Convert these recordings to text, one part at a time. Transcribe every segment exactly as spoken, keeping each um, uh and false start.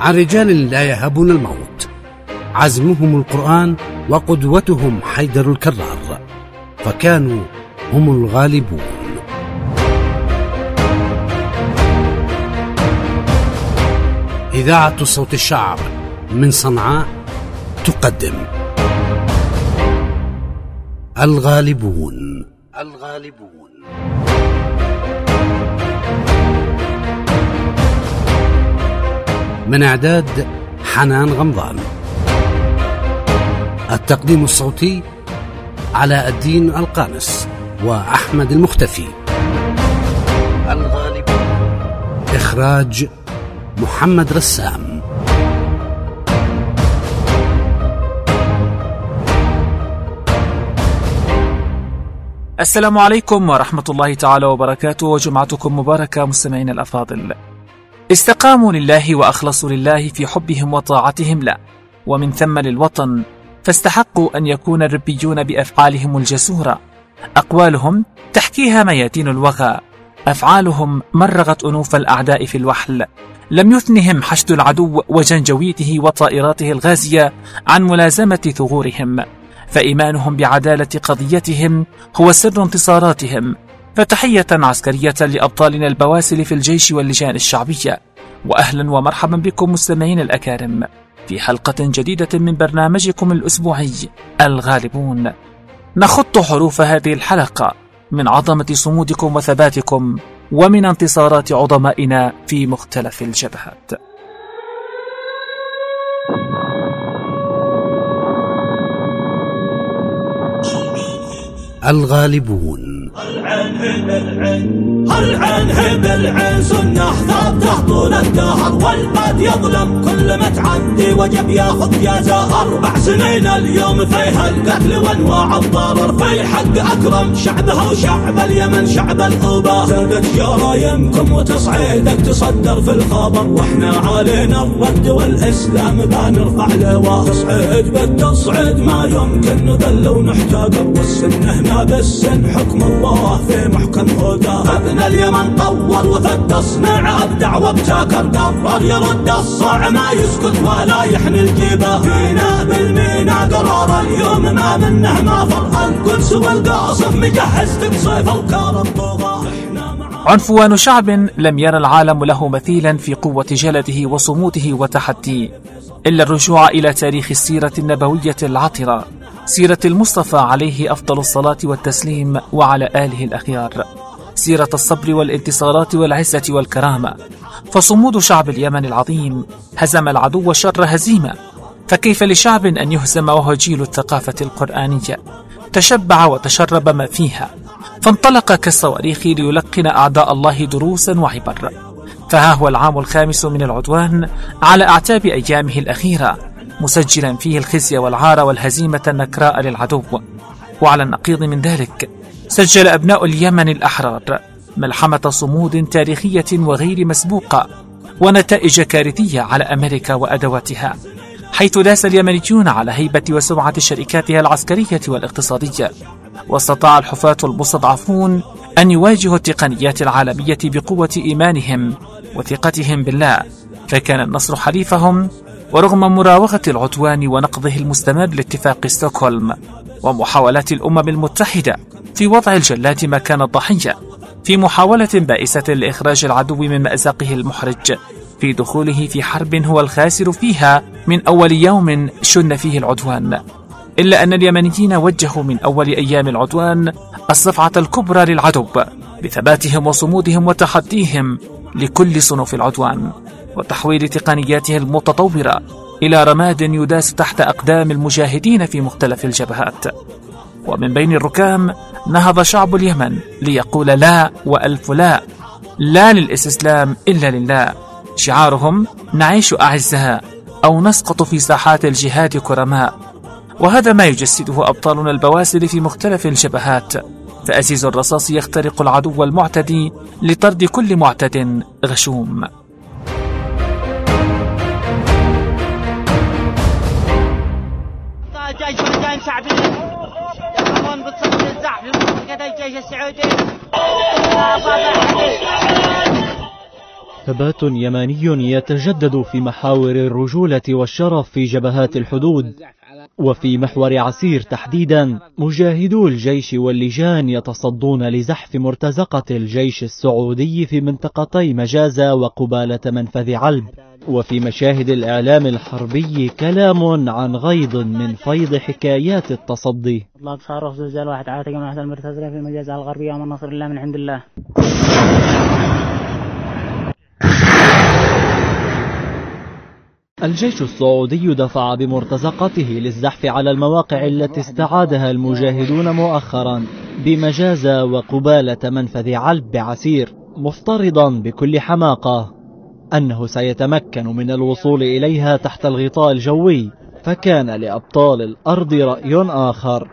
عن رجال لا يهابون الموت، عزمهم القرآن وقدوتهم حيدر الكرار، فكانوا هم الغالبون. إذاعة صوت الشعب من صنعاء تقدم الغالبون. الغالبون من إعداد حنان غمضان، التقديم الصوتي علاء الدين القانس وأحمد المختفي، الغالبون إخراج محمد رسام. السلام عليكم ورحمة الله تعالى وبركاته، وجمعتكم مباركة مستمعين الأفاضل. استقاموا لله وأخلصوا لله في حبهم وطاعتهم له، ومن ثم للوطن، فاستحقوا أن يكون الربيون بأفعالهم الجسورة. أقوالهم تحكيها ميادين الوغى، أفعالهم مرغت أنوف الأعداء في الوحل. لم يثنهم حشد العدو وجنجويته وطائراته الغازية عن ملازمة ثغورهم، فإيمانهم بعدالة قضيتهم هو سر انتصاراتهم. فتحية عسكرية لأبطالنا البواسل في الجيش واللجان الشعبية، وأهلا ومرحبا بكم مستمعين الأكارم في حلقة جديدة من برنامجكم الأسبوعي الغالبون. نخط حروف هذه الحلقة من عظمة صمودكم وثباتكم، ومن انتصارات عظمائنا في مختلف الجبهات. الغالبون. العين هب العين العين هب العين سنة ثابتة طول الدهر، والباد يظلم كل ما تعدي وجب ياخذ جزاء. أربع سنين اليوم فيها القتل وانواع الضرر، في حق أكرم شعبها وشعب اليمن شعب الأوباء. زادت جرايمكم وتصعيدك تصدر في الخبر، واحنا علينا الرد والإسلام بنرفع لواء. تصعيد بالتصعيد ما يمكن نذل ونحتقر، والسنة ما بالسن حكم الله في محكم هدى. ابن اليمن طور وفد تصنع ابدع وابتكر، قرر يرد الصاع ما يسكت ولا يحني الجباه. فينا بالمينا قرار اليوم ما منه ما فر، القدس والقاصف مجهز تقصيف وكار الطغاة. عنفوان شعب لم يرى العالم له مثيلا في قوة جلده وصموده وتحديه، إلا الرجوع إلى تاريخ السيرة النبوية العطرة، سيرة المصطفى عليه أفضل الصلاة والتسليم وعلى آله الأخيار، سيرة الصبر والانتصارات والعزة والكرامة. فصمود شعب اليمن العظيم هزم العدو شر هزيمة، فكيف لشعب أن يهزم وهو جيل الثقافة القرآنية تشبع وتشرب ما فيها، فانطلق كالصواريخ ليلقن أعداء الله دروسا وعبر. فها هو العام الخامس من العدوان على أعتاب أيامه الأخيرة، مسجلا فيه الخزي والعار والهزيمة النكراء للعدو. وعلى النقيض من ذلك سجل أبناء اليمن الأحرار ملحمة صمود تاريخية وغير مسبوقة، ونتائج كارثية على أمريكا وأدواتها، حيث داس اليمنيون على هيبة وسمعة شركاتها العسكرية والاقتصادية، واستطاع الحفاة المستضعفون أن يواجهوا التقنيات العالمية بقوة إيمانهم وثقتهم بالله، فكان النصر حليفهم. ورغم مراوغة العدوان ونقضه المستمر لاتفاق ستوكهولم ومحاولات الأمم المتحدة في وضع الجلاد مكان الضحية، في محاولة بائسة لإخراج العدو من مأزقه المحرج في دخوله في حرب هو الخاسر فيها من أول يوم شن فيه العدوان، إلا أن اليمنيين وجهوا من أول أيام العدوان الصفعة الكبرى للعدو بثباتهم وصمودهم وتحديهم لكل صنوف العدوان، وتحويل تقنياته المتطورة إلى رماد يداس تحت أقدام المجاهدين في مختلف الجبهات. ومن بين الركام نهض شعب اليمن ليقول لا وألف لا، لا للاستسلام إلا لله. شعارهم نعيش أعزاء أو نسقط في ساحات الجهاد كرماء، وهذا ما يجسده أبطالنا البواسل في مختلف الجبهات. فأزيز الرصاص يخترق العدو المعتدي لطرد كل معتد غشوم. جيش ولجان شعبي يقومون بالصف الزحف لمنطقة الجيش السعودي. ثبات يماني يتجدد في محاور الرجولة والشرف في جبهات الحدود. وفي محور عسير تحديدا مجاهدو الجيش واللجان يتصدون لزحف مرتزقة الجيش السعودي في منطقتي مجازة وقبالة منفذ علب. وفي مشاهد الإعلام الحربي كلام عن غيض من فيض حكايات التصدي. اطلاق صاروخ زلزال واحد على تجمعات المرتزقة في مجازة الغربية ومن نصر الله من عند الله. الجيش السعودي دفع بمرتزقته للزحف على المواقع التي استعادها المجاهدون مؤخرا بمجازة وقبالة منفذ علب بعسير، مفترضا بكل حماقة أنه سيتمكن من الوصول إليها تحت الغطاء الجوي، فكان لأبطال الأرض رأي آخر.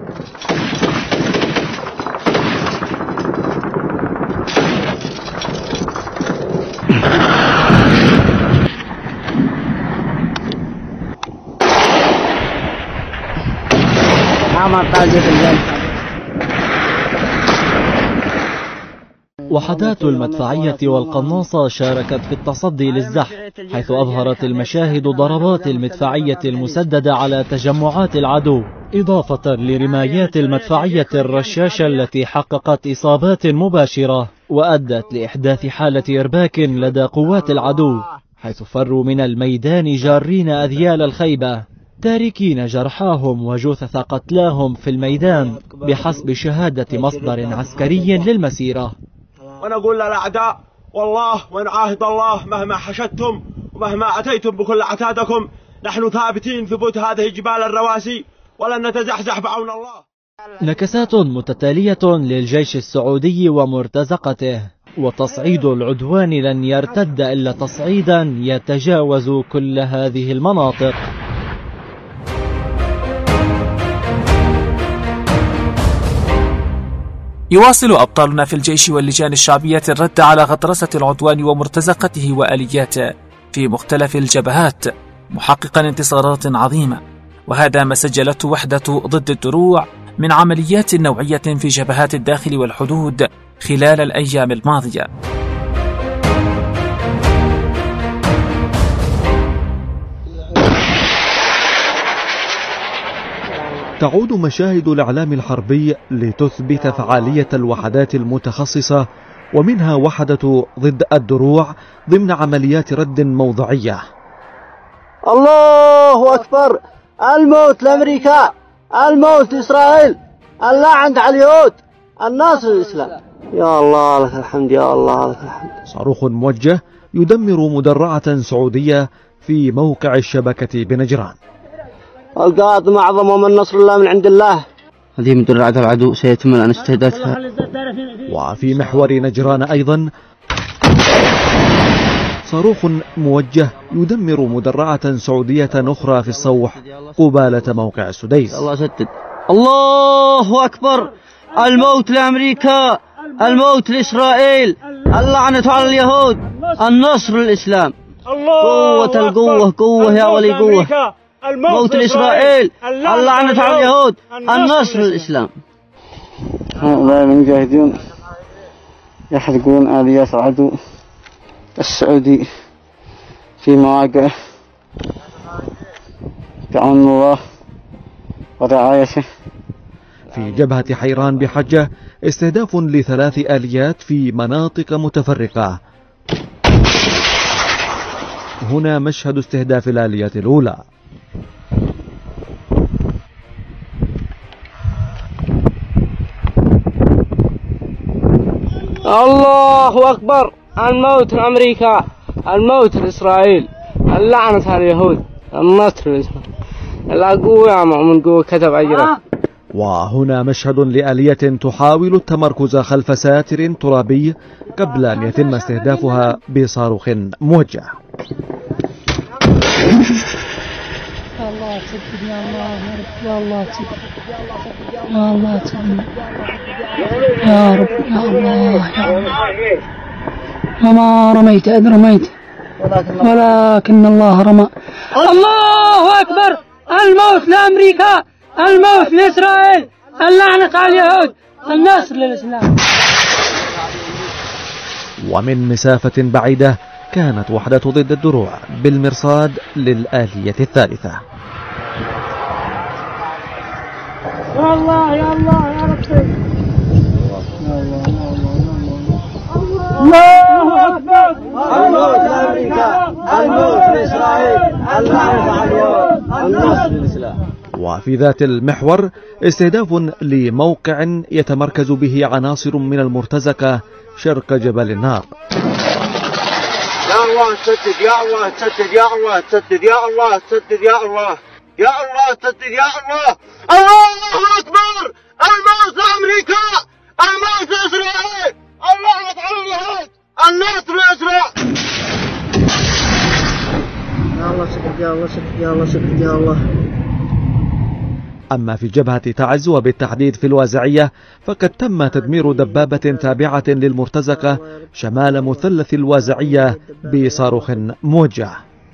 وحدات المدفعية والقناصة شاركت في التصدي للزحف، حيث أظهرت المشاهد ضربات المدفعية المسددة على تجمعات العدو، إضافة لرمايات المدفعية الرشاشة التي حققت إصابات مباشرة وأدت لإحداث حالة إرباك لدى قوات العدو، حيث فروا من الميدان جارين أذيال الخيبة، تاركين جرحاهم وجثث قتلاهم في الميدان بحسب شهادة مصدر عسكري للمسيرة. ونقول للأعداء والله ونعاهد الله مهما حشدتم ومهما أتيتم بكل عتادكم نحن ثابتين ثبوت هذه جبال الرواسي ولن نتزحزح بعون الله. نكسات متتالية للجيش السعودي ومرتزقته، وتصعيد العدوان لن يرتد إلا تصعيدا يتجاوز كل هذه المناطق. يواصل أبطالنا في الجيش واللجان الشعبية الرد على غطرسة العدوان ومرتزقته وآلياته في مختلف الجبهات، محققا انتصارات عظيمة، وهذا ما سجلته وحدة ضد الدروع من عمليات نوعية في جبهات الداخل والحدود خلال الأيام الماضية. تعود مشاهد الإعلام الحربي لتثبت فعالية الوحدات المتخصصة، ومنها وحدة ضد الدروع ضمن عمليات رد موضعية. الله أكبر، الموت لأمريكا، الموت لإسرائيل، اللعنة على اليهود، الناصر للإسلام. يا الله لك الحمد، يا الله لك الحمد. صاروخ موجه يدمر مدرعة سعودية في موقع الشبكة بنجران. القادم أعظم ومن نصر الله من عند الله. هذه مدرعة العدو سيتم الآن استهدافها. وفي محور نجران أيضا صاروخ موجه يدمر مدرعة سعودية أخرى في الصوح قبالة موقع السديس. الله سدد. الله أكبر، الموت لأمريكا، الموت لإسرائيل، اللعنة على اليهود، النصر للإسلام. قوة القوة، قوة يا ولي قوة. موت لإسرائيل، اللعنة على اليهود، النصر للإسلام. هؤلاء المجاهدون يحرقون آليات العدو السعودي في مواقعه بعون الله ورعايته. في جبهة حيران بحجة استهداف لثلاث آليات في مناطق متفرقة. هنا مشهد استهداف الآليات الأولى. الله أكبر، الموت لأمريكا، الموت لإسرائيل، اللعنة على اليهود، النصر للإسلام. لا قوة يا مؤمن، قوة كتب أجرك. وهنا مشهد لآلية تحاول التمركز خلف ساتر ترابي قبل أن يتم استهدافها بصاروخ موجه. يا الله تسدد، يا الله يا الله تسدد، يا الله تسدد، يا رب، يا الله يا الله. وما رميت إذ رميت ولكن الله رمى. الله أكبر، الموت لأمريكا، الموت لإسرائيل، اللعنة على اليهود، النصر للإسلام. ومن مسافة بعيدة كانت وحدة ضد الدروع بالمرصاد للآلية الثالثة. يا الله يا الله يا ربي. الله أكبر. الموت لأمريكا، الموت لإسرائيل، اللعنة على اليهود، النصر للإسلام. وفي ذات المحور استهداف لموقع يتمركز به عناصر من المرتزقة شرق جبل النار. يا الله تسدد، يا الله تسدد، يا الله تسدد، يا الله تسدد، يا الله يا الله تسدد، يا الله. الله أكبر. الموت لأمريكا، الموت لإسرائيل، اللعنة على اليهود، النصر لإسرائيل. يا الله سدد، يا الله سدد، يا الله سدد، يا الله. أما في جبهة تعز وبالتحديد في الوازعية فقد تم تدمير دبابة تابعة للمرتزقة شمال مثلث الوازعية بصاروخ موجه.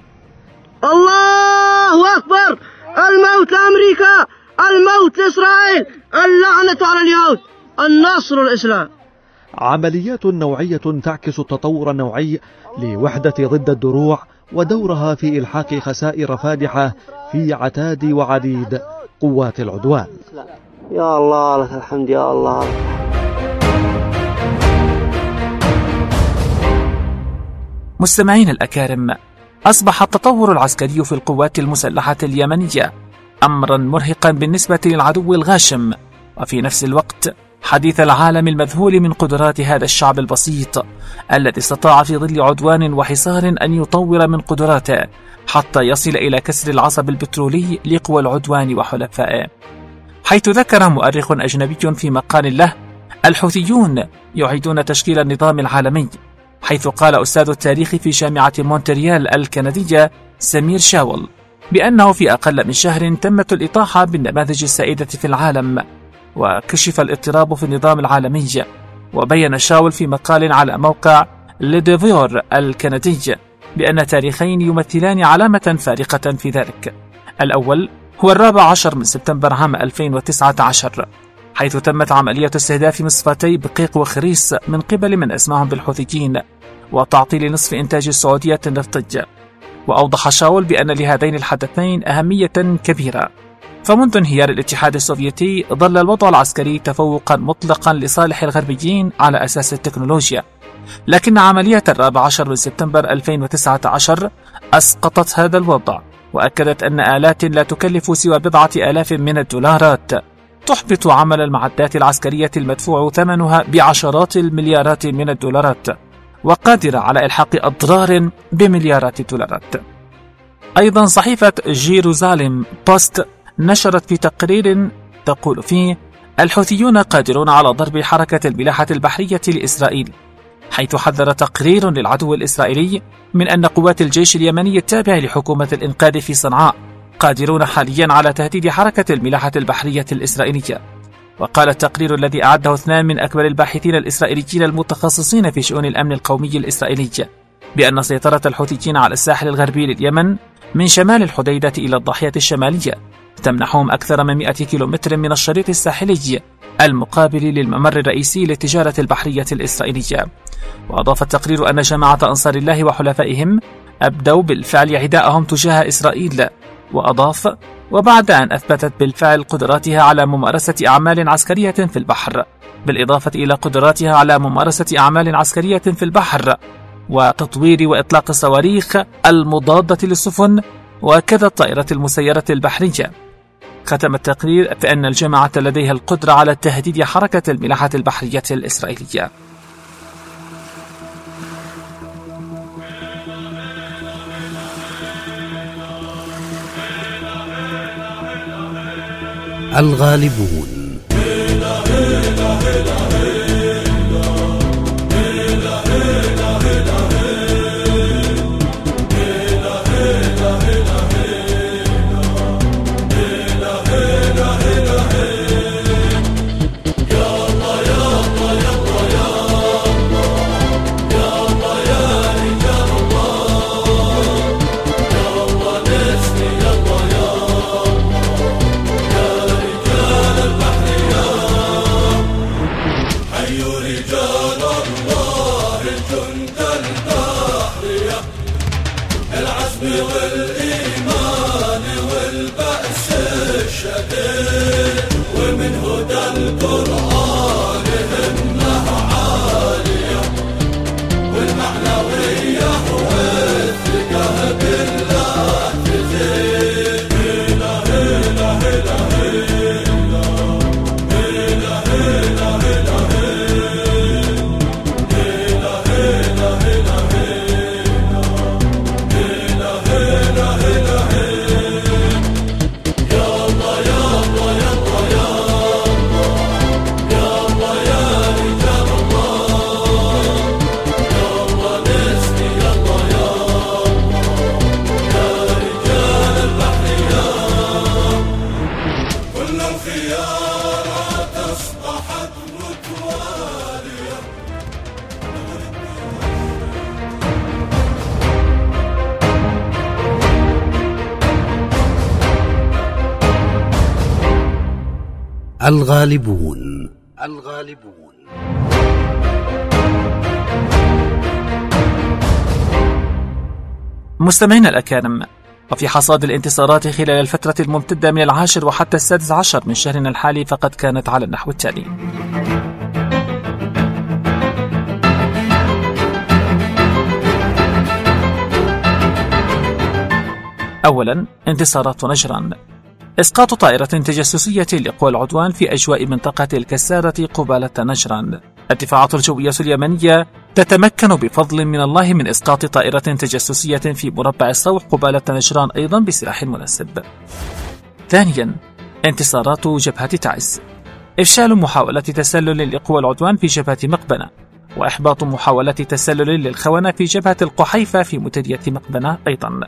الله أكبر. الموت لأمريكا، الموت لإسرائيل، اللعنة على اليهود، النصر للإسلام. عمليات نوعية تعكس التطور النوعي لوحدة ضد الدروع ودورها في إلحاق خسائر فادحة في عتاد وعديد قوات العدوان. يا الله لك الحمد يا الله. مستمعين الأكارم، أصبح التطور العسكري في القوات المسلحة اليمنية أمرا مرهقا بالنسبة للعدو الغاشم، وفي نفس الوقت حديث العالم المذهول من قدرات هذا الشعب البسيط الذي استطاع في ظل عدوان وحصار أن يطور من قدراته حتى يصل إلى كسر العصب البترولي لقوى العدوان وحلفائه. حيث ذكر مؤرخ أجنبي في مقال له: الحوثيون يعيدون تشكيل النظام العالمي، حيث قال أستاذ التاريخ في جامعة مونتريال الكندية سمير شاول بأنه في أقل من شهر تمت الإطاحة بالنماذج السائدة في العالم وكشف الاضطراب في النظام العالمي. وبين شاول في مقال على موقع ليديفور الكندي بأن تاريخين يمثلان علامة فارقة في ذلك. الأول هو الرابع عشر من سبتمبر عام ألفين وتسعة عشر، حيث تمت عملية استهداف مصفتي بقيق وخريس من قبل من اسمهم بالحوثيين وتعطيل نصف إنتاج السعودية النفطي. وأوضح شاول بأن لهذين الحدثين أهمية كبيرة، فمنذ انهيار الاتحاد السوفيتي ظل الوضع العسكري تفوقا مطلقا لصالح الغربيين على أساس التكنولوجيا، لكن عملية الرابع عشر من سبتمبر ألفين وتسعة عشر أسقطت هذا الوضع، وأكدت أن آلات لا تكلف سوى بضعة آلاف من الدولارات تحبط عمل المعدات العسكرية المدفوع ثمنها بعشرات المليارات من الدولارات، وقادرة على إلحاق أضرار بمليارات الدولارات. أيضا صحيفة جيروزاليم بوست نشرت في تقرير تقول فيه: الحوثيون قادرون على ضرب حركة الملاحة البحرية لإسرائيل، حيث حذر تقرير للعدو الإسرائيلي من أن قوات الجيش اليمني التابع لحكومة الإنقاذ في صنعاء قادرون حاليا على تهديد حركة الملاحة البحرية الإسرائيلية. وقال التقرير الذي أعده اثنان من أكبر الباحثين الإسرائيليين المتخصصين في شؤون الأمن القومي الإسرائيلي بأن سيطرة الحوثيين على الساحل الغربي لليمن من شمال الحديدة إلى الضاحية الشمالية تمنحهم أكثر من مئة كيلومتر من الشريط الساحلي المقابل للممر الرئيسي للتجارة البحرية الإسرائيلية. وأضاف التقرير أن جماعة أنصار الله وحلفائهم أبدوا بالفعل عداءهم تجاه إسرائيل. وأضاف: وبعد أن أثبتت بالفعل قدراتها على ممارسة أعمال عسكرية في البحر، بالإضافة إلى قدراتها على ممارسة أعمال عسكرية في البحر وتطوير وإطلاق الصواريخ المضادة للسفن وكذا الطائرة المسيرة البحرية. ختم التقرير بأن الجماعة لديها القدرة على تهديد حركة الملاحة البحرية الإسرائيلية. الغالبون. من هدى القرآن همه عالية والمعنوية والثقة بالله تزيد. هلا هلا هلا هلا هلا هلا هلا الغالبون. الغالبون. مستمعينا الأكارم، وفي حصاد الانتصارات خلال الفترة الممتدة من العاشر وحتى السادس عشر من شهرنا الحالي فقد كانت على النحو التالي: أولا، انتصارات نجران. إسقاط طائرة تجسسية لقوى العدوان في أجواء منطقة الكسارة قبالة نجران. الدفاعات الجوية اليمنية تتمكن بفضل من الله من إسقاط طائرة تجسسية في مربع الصوح قبالة نجران أيضا بسلاح مناسب. ثانيا، انتصارات جبهة تعز. إفشال محاولة تسلل لقوى العدوان في جبهة مقبنة، وإحباط محاولة تسلل للخونة في جبهة القحيفة في مديرية مقبنة أيضا.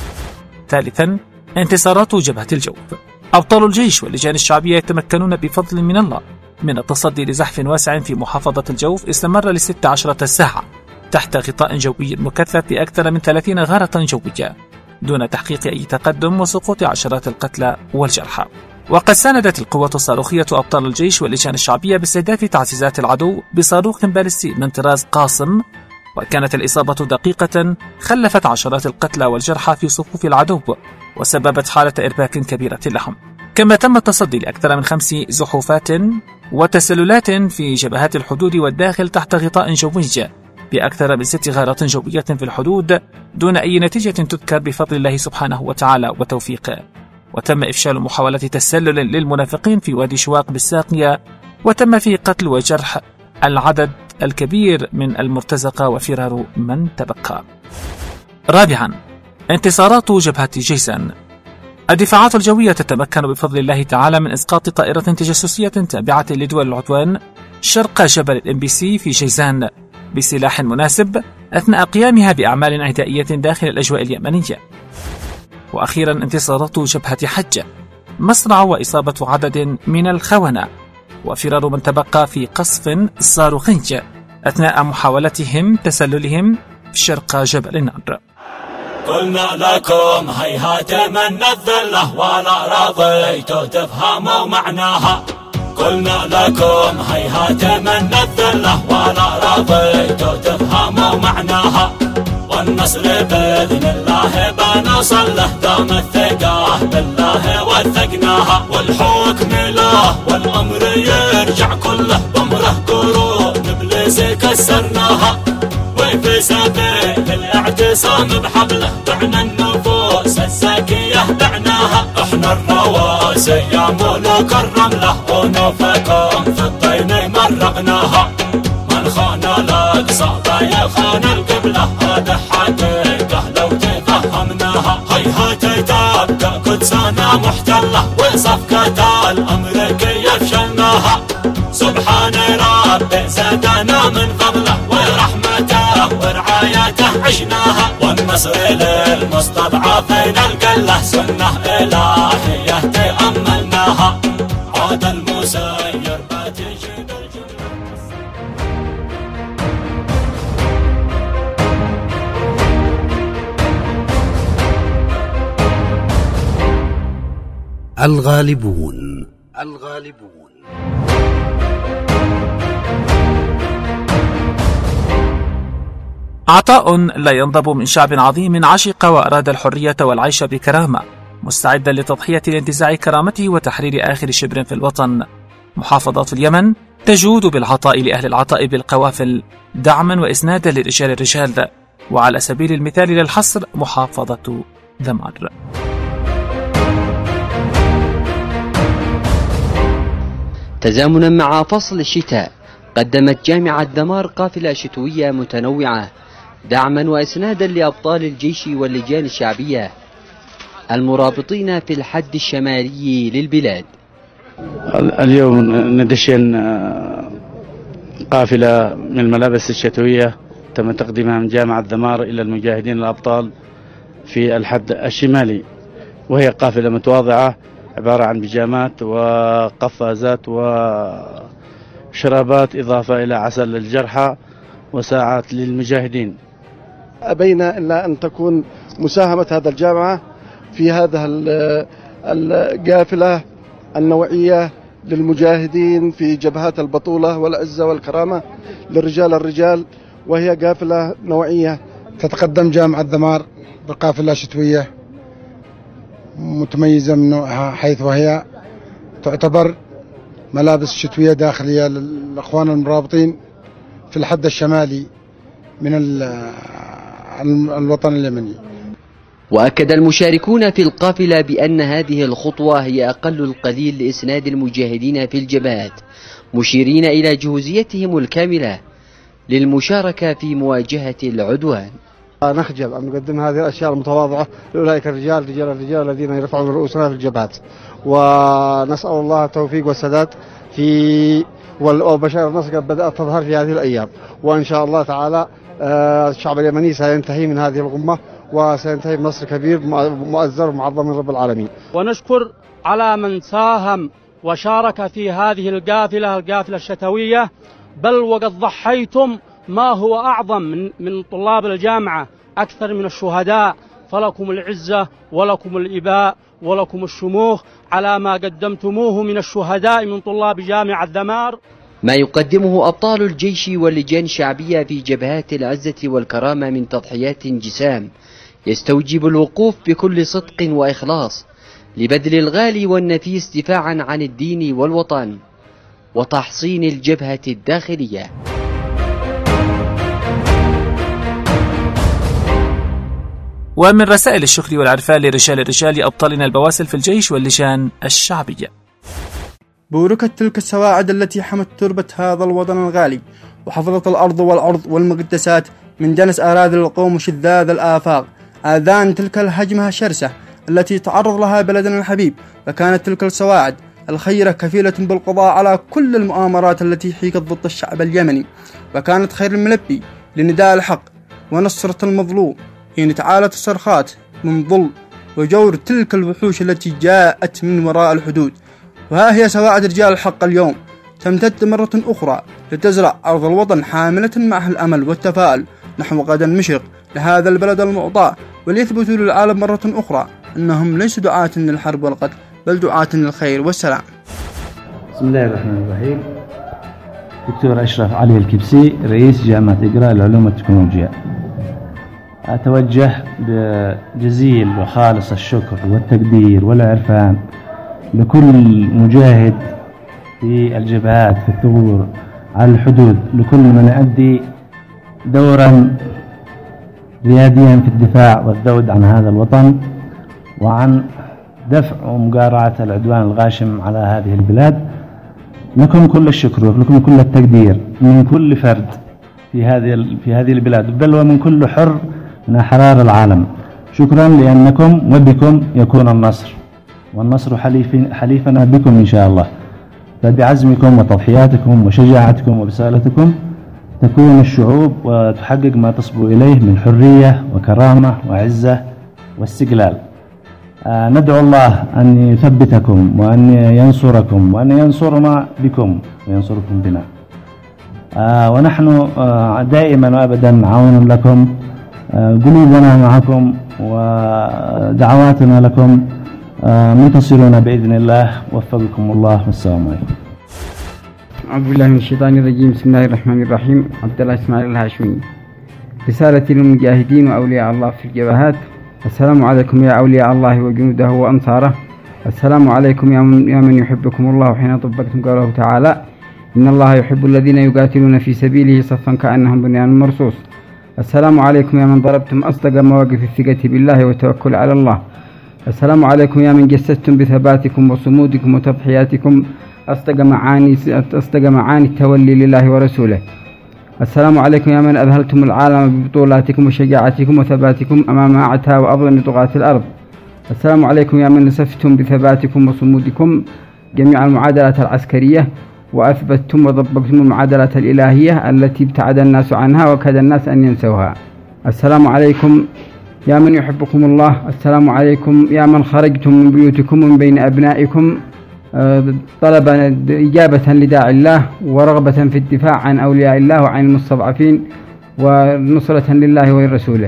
ثالثا، انتصارات جبهة الجوف. أبطال الجيش واللجان الشعبية يتمكنون بفضل من الله من التصدي لزحف واسع في محافظة الجوف استمر لست عشرة ساعة تحت غطاء جوي مكثف بأكثر من ثلاثين غارة جوية دون تحقيق أي تقدم وسقوط عشرات القتلى والجرحى. وقد ساندت القوة الصاروخية أبطال الجيش واللجان الشعبية باستهداف تعزيزات العدو بصاروخ باليستي من طراز قاصم، وكانت الإصابة دقيقة خلفت عشرات القتلى والجرحى في صفوف العدو وسببت حالة إرباك كبيرة لهم. كما تم التصدي لأكثر من خمس زحوفات وتسللات في جبهات الحدود والداخل تحت غطاء جوي بأكثر من ست غارات جوية في الحدود دون أي نتيجة تذكر بفضل الله سبحانه وتعالى وتوفيقه. وتم إفشال محاولة تسلل للمنافقين في وادي شواق بالساقية، وتم فيه قتل وجرح العدد الكبير من المرتزقة وفرار من تبقى. رابعا، انتصارات جبهة جيزان. الدفاعات الجوية تتمكن بفضل الله تعالى من إسقاط طائرة تجسسية تابعة لدول العدوان شرق جبل الام بي سي في جيزان بسلاح مناسب أثناء قيامها بأعمال عدائية داخل الأجواء اليمنية. وأخيرا، انتصارات جبهة حجة. مصرع وإصابة عدد من الخونة وفرار من تبقى في قصف صاروخي أثناء محاولتهم تسللهم في شرق جبل النار. قلنا لكم هيهات من الذلة ولا رضيتوا تفهموا معناها. قلنا لكم هيهات من الذلة ولا رضيتوا تفهموا معناها. والنصر بإذن الله بنوصل له دام الثقة بالله وثقناها. والحكم له والأمر يرجع كله بأمره قرون إبليس كسرناها. وفي سبيل الاعتصام بحبله بعنا النفوس الزكية بعناها. احنا الرواسي يا ملوك الرملة ونوفكم في الطين مرقناها. من خان الأقصى لا يخان القبلة هذا حقيقة لو تفهمناها. هيهات تبقى قدسنا محتلة وصفقة الأمريكية فشلناها. سبحان ربي زادنا من فضله ورحمته ورعايته عشناها. والنصر للمستضعفين القلة سنة إلهية تأملناها. عاد المسير بتجي بالجملة. الغالبون. الغالبون. عطاء لا ينضب من شعب عظيم عشق وأراد الحرية والعيش بكرامة، مستعدا لتضحية لانتزاع كرامته وتحرير آخر شبر في الوطن، محافظات اليمن تجود بالعطاء لأهل العطاء بالقوافل دعما وإسنادا لرجال الرجال، وعلى سبيل المثال للحصر محافظة ذمار. تزامنا مع فصل الشتاء قدمت جامعة ذمار قافلة شتوية متنوعة دعما وإسنادا لأبطال الجيش واللجان الشعبية المرابطين في الحد الشمالي للبلاد. اليوم ندشن قافلة من الملابس الشتوية تم تقديمها من جامعة ذمار إلى المجاهدين الأبطال في الحد الشمالي، وهي قافلة متواضعة عبارة عن بيجامات وقفازات وشرابات إضافة إلى عسل للجرحى وساعات للمجاهدين. أبينا إلا أن تكون مساهمة هذا الجامعة في هذا القافلة النوعية للمجاهدين في جبهات البطولة والعزة والكرامة للرجال الرجال، وهي قافلة نوعية. تتقدم جامعة ذمار بقافلة شتوية متميزة من نوعها، حيث وهي تعتبر ملابس شتوية داخلية للأخوان المرابطين في الحد الشمالي من الوطن اليمني. وأكد المشاركون في القافلة بأن هذه الخطوة هي أقل القليل لإسناد المجاهدين في الجبهات، مشيرين إلى جهوزيتهم الكاملة للمشاركة في مواجهة العدوان. نخجل أن نقدم هذه الأشياء المتواضعة لأولئك الرجال رجال الرجال الذين يرفعون رؤوسنا في الجبهات، ونسأل الله التوفيق والسداد في والبشائر النصر قد بدأت تظهر في هذه الأيام، وإن شاء الله تعالى الشعب اليمني سينتهي من هذه الغمة وسينتهي بنصر كبير مؤزر ومعظم من رب العالمين. ونشكر على من ساهم وشارك في هذه القافلة القافلة الشتوية، بل وقد ضحيتم ما هو أعظم من, من طلاب الجامعة أكثر من الشهداء، فلكم العزة ولكم الإباء ولكم الشموخ على ما قدمتموه من الشهداء من طلاب جامعة ذمار. ما يقدمه أبطال الجيش واللجان الشعبية في جبهات العزة والكرامة من تضحيات جسام يستوجب الوقوف بكل صدق وإخلاص لبذل الغالي والنفيس دفاعا عن الدين والوطن وتحصين الجبهة الداخلية. ومن رسائل الشكر والعرفان لرجال الرجال أبطالنا البواسل في الجيش واللجان الشعبية. بوركت تلك السواعد التي حمت تربة هذا الوطن الغالي وحفظت الأرض والأرض والمقدسات من دنس أراذل القوم وشذاذ الآفاق. آذان تلك الهجمة الشرسة التي تعرض لها بلدنا الحبيب، فكانت تلك السواعد الخيرة كفيلة بالقضاء على كل المؤامرات التي حيكت ضد الشعب اليمني، وكانت خير الملبي لنداء الحق ونصرة المظلوم حين تعالت الصرخات من ظل وجور تلك الوحوش التي جاءت من وراء الحدود. وها هي سواعد رجال الحق اليوم تمتد مرة أخرى لتزرع أرض الوطن حاملة معها الأمل والتفاؤل نحو غدا مشرق لهذا البلد المعطاء، وليثبتوا للعالم مرة أخرى أنهم ليسوا دعاة للحرب والقتل بل دعاة للخير والسلام. بسم الله الرحمن الرحيم. دكتور أشرف علي الكبسي، رئيس جامعة إقراء العلوم والتكنولوجيا. أتوجه بجزيل وخالص الشكر والتقدير والعرفان لكل مجاهد في الجبهات في الثغور على الحدود، لكل من يؤدي دورا رياديا في الدفاع والذود عن هذا الوطن وعن دفع ومقارعة العدوان الغاشم على هذه البلاد. لكم كل الشكر ولكم كل التقدير من كل فرد في هذه في هذه البلاد، بل ومن كل حر من أحرار العالم. شكرا لأنكم وبكم يكون النصر، والنصر حليف حليفنا بكم إن شاء الله. فبعزمكم وتضحياتكم وشجاعتكم وبسالتكم تكون الشعوب وتحقق ما تصبو إليه من حرية وكرامة وعزة واستقلال. آه ندعو الله أن يثبتكم وأن ينصركم وأن ينصرنا بكم وينصركم بنا. آه ونحن آه دائما وأبدا عون لكم، آه قلوبنا معكم ودعواتنا لكم، آه منتصرون بإذن الله. وفقكم الله والسلام عليكم. أعوذ بالله من الشيطان الرجيم. بسم الله الرحمن الرحيم. عبد الله إسماعيل الهاشمي. رسالتي للمجاهدين وأولياء الله في الجبهات: السلام عليكم يا أولياء الله وجنوده وأنصاره، السلام عليكم يا من, يا من يحبكم الله حين طبقتم قوله تعالى إن الله يحب الذين يقاتلون في سبيله صفا كأنهم بنيان مرصوص. السلام عليكم يا من ضربتم أصدق مواقف الثقة بالله والتوكل على الله. السلام عليكم يا من جسستم بثباتكم وصمودكم وتضحياتكم أصدق معاني أصدق معاني التولي لله ورسوله. السلام عليكم يا من أذهلتم العالم ببطولاتكم وشجاعتكم وثباتكم أمام أعتى وأظلم طغاة الأرض. السلام عليكم يا من نسفتم بثباتكم وصمودكم جميع المعادلات العسكرية وأثبتتم وضبطتم المعادلات الإلهية التي ابتعد الناس عنها وكاد الناس أن ينسوها. السلام عليكم يا من يحبكم الله. السلام عليكم يا من خرجتم من بيوتكم من بين أبنائكم طلبا إجابة لداعي الله ورغبة في الدفاع عن أولياء الله وعن المستضعفين ونصرة لله ولرسوله.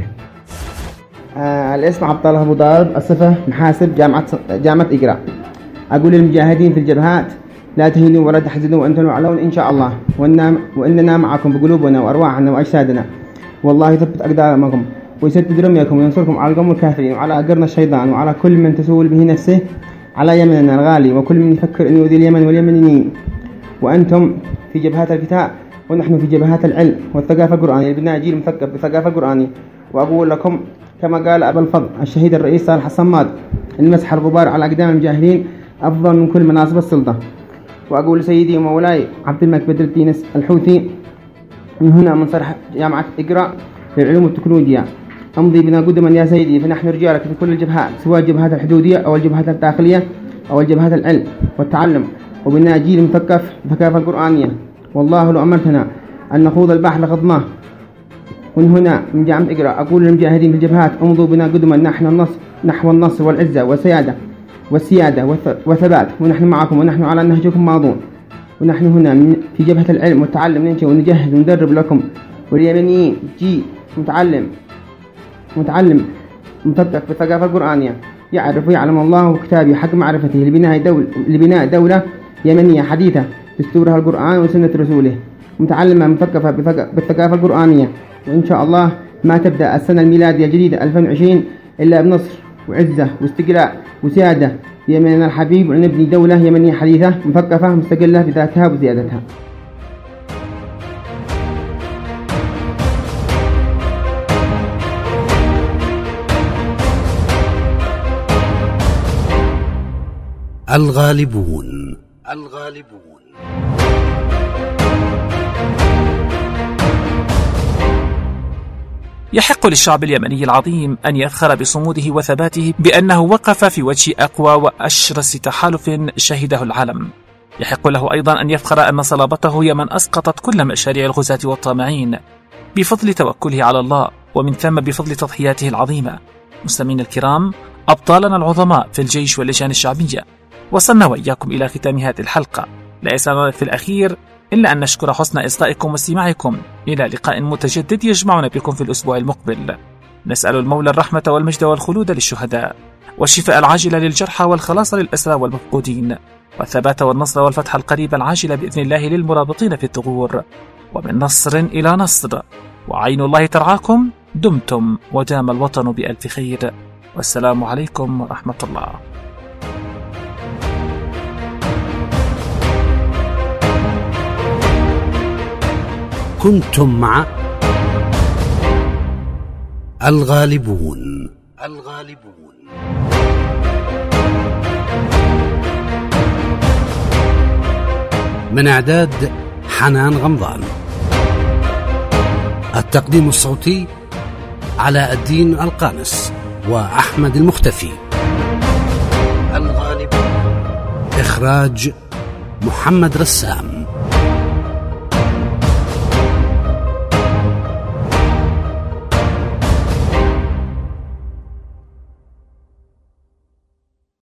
آه الاسم عبد الله أبو ضارب، الصفة محاسب جامعة جامعة إقراء. أقول للمجاهدين في الجبهات لا تهينوا ولا تحزنوا وأنتم أعلون إن شاء الله، وإننا معكم بقلوبنا وأرواحنا وأجسادنا، والله يثبت أقدامكم ويسدد رميكم وينصركم على القوم الكافرين وعلى أقرن الشيطان وعلى كل من تسول به نفسه على يمننا الغالي وكل من يفكر أن يؤذي اليمن واليمنيين. وأنتم في جبهات الكتاب ونحن في جبهات العلم والثقافة القرآنية لبناء جيل مثقف بالثقافة القرآنية. وأقول لكم كما قال أبا الفضل الشهيد الرئيس صالح الصماد المسح الغبار على أقدام المجاهدين أفضل من كل مناصب السلطة. وأقول لسيدي ومولاي عبد الملك بدر الدين الحوثي من هنا من صرح جامعة إقراء للعلوم والتكنولوجيا أمضي بنا قدما يا سيدي، فنحن رجالك في كل الجبهات سواء الجبهات الحدودية أو الجبهات الداخلية أو الجبهات العلم والتعلم وبناء جيل مثقف بالثقافة القرآنية. والله لو أمرتنا أن نخوض البحر لخضناه. ومن هنا من جامعة إقراء أقول للمجاهدين في الجبهات امضوا بنا قدما نحن النصر نحو النصر والعزة والسيادة والسيادة والثبات، ونحن معكم ونحن على نهجكم ماضون. ونحن هنا في جبهة العلم والتعلم ننشئ ونجهز وندرب لكم واليمنيين جيل متعلم متعلم مثقف بالثقافة القرآنية يعرف ويعلم الله وكتابه حق معرفته لبناء دولة لبناء دولة يمنية حديثة دستورها القرآن وسنة رسوله، متعلمة مثقفة بالثقافة القرآنية. وإن شاء الله ما تبدأ السنة الميلادية الجديدة ألفين وعشرين إلا بنصر وعزة واستقلال وسيادة يمننا الحبيب، ونبني دولة يمنية حديثة مثقفة مستقلة بذاتها وزيادتها. الغالبون الغالبون يحق للشعب اليمني العظيم أن يفخر بصموده وثباته بأنه وقف في وجه أقوى وأشرس تحالف شهده العالم. يحق له أيضا أن يفخر أن صلابته هي من أسقطت كل مشاريع الغزاة والطامعين بفضل توكله على الله، ومن ثم بفضل تضحياته العظيمة. مستمعين الكرام، أبطالنا العظماء في الجيش واللجان الشعبية، وصلنا وإياكم إلى ختام هذه الحلقة. لا يسعنا في الأخير إلا أن نشكر حسن إصغائكم واستماعكم. إلى لقاء متجدد يجمعنا بكم في الأسبوع المقبل. نسأل المولى الرحمة والمجد والخلود للشهداء، والشفاء العاجل للجرحى، والخلاص للأسرى والمفقودين، والثبات والنصر والفتح القريب العاجل بإذن الله للمرابطين في الثغور، ومن نصر إلى نصر، وعين الله ترعاكم. دمتم ودام الوطن بألف خير، والسلام عليكم ورحمة الله. كنتم مع الغالبون الغالبون من إعداد حنان غمضان، التقديم الصوتي علاء الدين القانس وأحمد المختفي، الغالبون إخراج محمد رسام.